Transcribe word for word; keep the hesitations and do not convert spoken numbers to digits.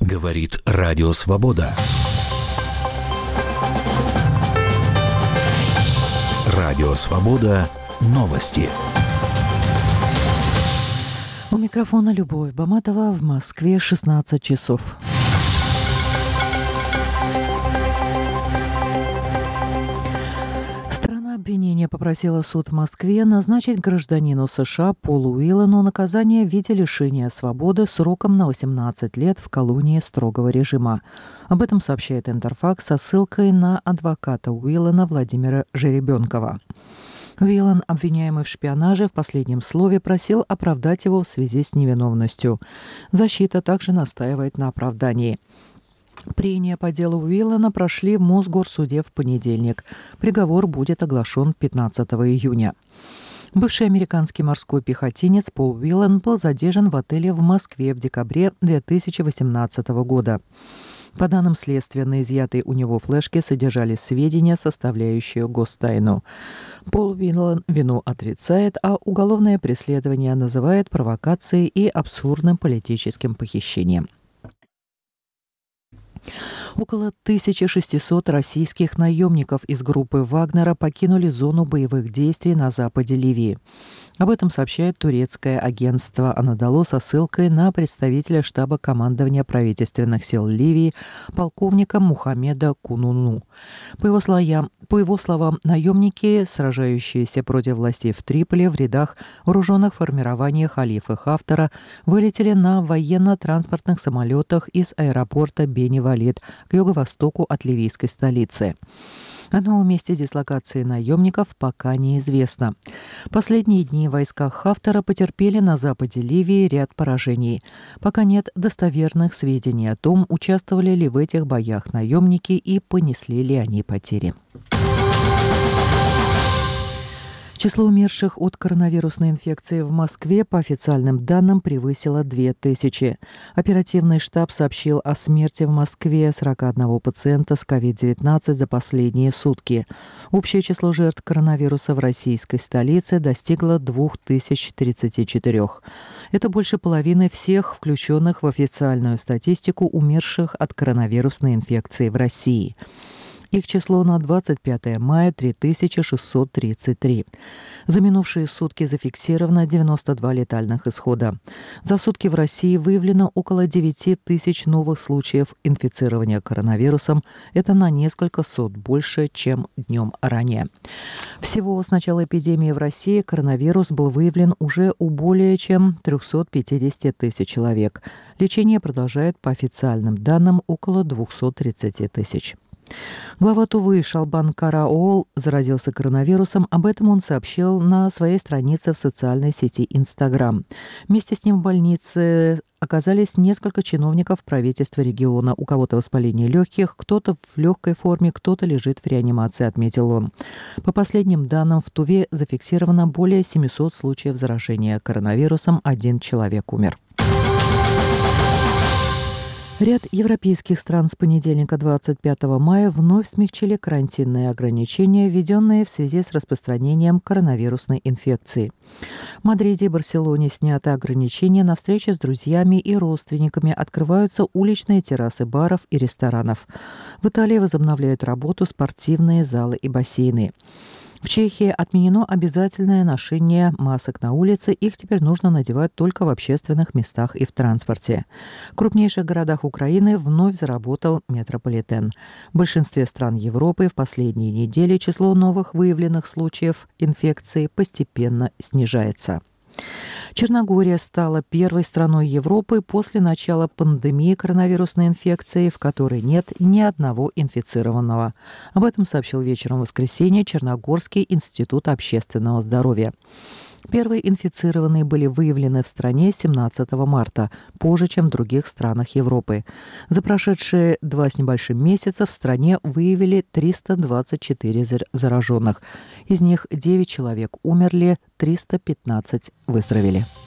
Говорит Радио Свобода. Радио Свобода. Новости. У микрофона Любовь Баматова. В Москве шестнадцать часов. Обвинение попросило суд в Москве назначить гражданину США Полу Уиллану наказание в виде лишения свободы сроком на восемнадцать лет в колонии строгого режима. Об этом сообщает Интерфакс со ссылкой на адвоката Уиллана Владимира Жеребенкова. Уиллан, обвиняемый в шпионаже, в последнем слове просил оправдать его в связи с невиновностью. Защита также настаивает на оправдании. Прения по делу Уиллана прошли в Мосгорсуде в понедельник. Приговор будет оглашен пятнадцатого июня. Бывший американский морской пехотинец Пол Уиллан был задержан в отеле в Москве в декабре две тысячи восемнадцатого года. По данным следствия, на изъятой у него флешке содержались сведения, составляющие гостайну. Пол Уиллан вину отрицает, а уголовное преследование называет провокацией и абсурдным политическим похищением. Около тысяча шестьсот российских наемников из группы Вагнера покинули зону боевых действий на западе Ливии. Об этом сообщает турецкое агентство «Анадолу» со ссылкой на представителя штаба командования правительственных сил Ливии полковника Мухаммеда Кунуну. По его словам, по его словам, наемники, сражающиеся против властей в Триполи в рядах вооруженных формирований халифа Хафтара, вылетели на военно-транспортных самолетах из аэропорта Бени-Валид к юго-востоку от ливийской столицы. О новом месте дислокации наемников пока неизвестно. Последние дни войска Хафтара потерпели на западе Ливии ряд поражений. Пока нет достоверных сведений о том, участвовали ли в этих боях наемники и понесли ли они потери. Число умерших от коронавирусной инфекции в Москве, по официальным данным, превысило две тысячи. Оперативный штаб сообщил о смерти в Москве сорока одного пациента с ковид девятнадцать за последние сутки. Общее число жертв коронавируса в российской столице достигло две тысячи тридцать четыре. Это больше половины всех включенных в официальную статистику умерших от коронавирусной инфекции в России. Их число на двадцать пятое мая – три тысячи шестьсот тридцать три. За минувшие сутки зафиксировано девяносто два летальных исхода. За сутки в России выявлено около девять тысяч новых случаев инфицирования коронавирусом. Это на несколько сот больше, чем днем ранее. Всего с начала эпидемии в России коронавирус был выявлен уже у более чем триста пятьдесят тысяч человек. Лечение продолжает, по официальным данным, около двести тридцать тысяч. Глава Тувы Шалбан Караоол заразился коронавирусом. Об этом он сообщил на своей странице в социальной сети Инстаграм. Вместе с ним в больнице оказались несколько чиновников правительства региона. У кого-то воспаление легких, кто-то в легкой форме, кто-то лежит в реанимации, отметил он. По последним данным, в Туве зафиксировано более семисот случаев заражения коронавирусом. Один человек умер. Ряд европейских стран с понедельника двадцать пятого мая вновь смягчили карантинные ограничения, введенные в связи с распространением коронавирусной инфекции. В Мадриде и Барселоне сняты ограничения на встречи с друзьями и родственниками, открываются уличные террасы баров и ресторанов. В Италии возобновляют работу спортивные залы и бассейны. В Чехии отменено обязательное ношение масок на улице, их теперь нужно надевать только в общественных местах и в транспорте. В крупнейших городах Украины вновь заработал метрополитен. В большинстве стран Европы в последние недели число новых выявленных случаев инфекции постепенно снижается. Черногория стала первой страной Европы после начала пандемии коронавирусной инфекции, в которой нет ни одного инфицированного. Об этом сообщил вечером в воскресенье Черногорский институт общественного здоровья. Первые инфицированные были выявлены в стране семнадцатого марта, позже, чем в других странах Европы. За прошедшие два с небольшим месяца в стране выявили триста двадцать четыре зараженных. Из них девять человек умерли, триста пятнадцать выздоровели.